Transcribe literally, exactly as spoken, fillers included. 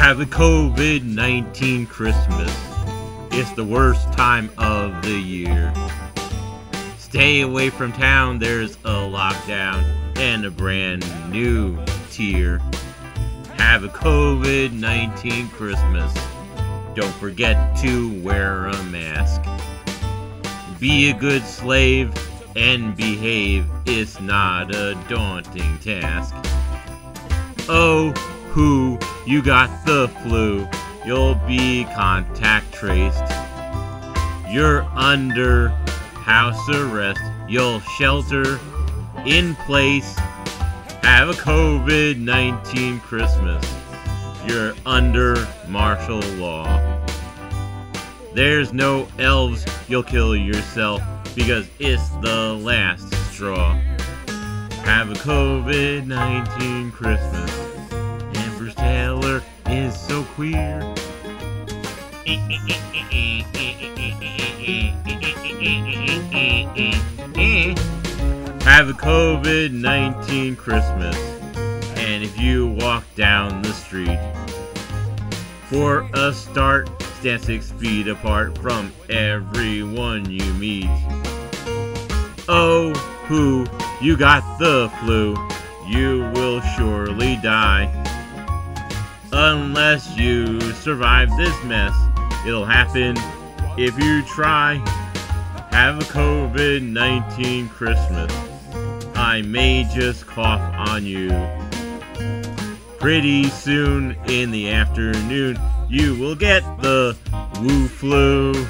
Have a COVID nineteen Christmas. It's the worst time of the year. Stay away from town, there's a lockdown and a brand new tier. Have a COVID nineteen Christmas. Don't forget to wear a mask. Be a good slave and behave. It's not a daunting task. Oh, who, you got the flu. You'll be contact traced. You're under house arrest. You'll shelter in place. Have a COVID nineteen Christmas. You're under martial law. There's no elves, you'll kill yourself because it's the last straw. Have a COVID nineteen Christmas. And Bruce Taylor is so queer. Have a COVID nineteen Christmas. And if you walk down the street, for a start, stand six feet apart from everyone you meet. Oh, who, you got the flu, you will surely die. Unless you survive this mess, it'll happen if you try. Have a COVID nineteen Christmas. I may just cough on you. Pretty soon in the afternoon, you will get the woo flu.